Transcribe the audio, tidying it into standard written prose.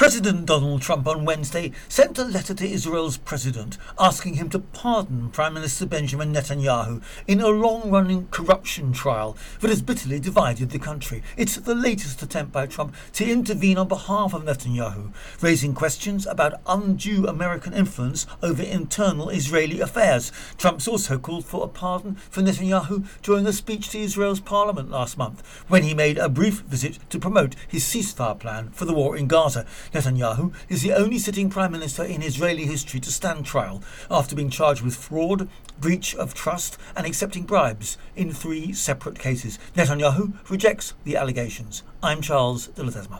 President Donald Trump on Wednesday sent a letter to Israel's president asking him to pardon Prime Minister Benjamin Netanyahu in a long-running corruption trial that has bitterly divided the country. It's the latest attempt by Trump to intervene on behalf of Netanyahu, raising questions about undue American influence over internal Israeli affairs. Trump's also called for a pardon for Netanyahu during a speech to Israel's parliament last month, when he made a brief visit to promote his ceasefire plan for the war in Gaza. Netanyahu is the only sitting prime minister in Israeli history to stand trial after being charged with fraud, breach of trust and accepting bribes in 3 separate cases. Netanyahu rejects the allegations. I'm Charles de Ledesma.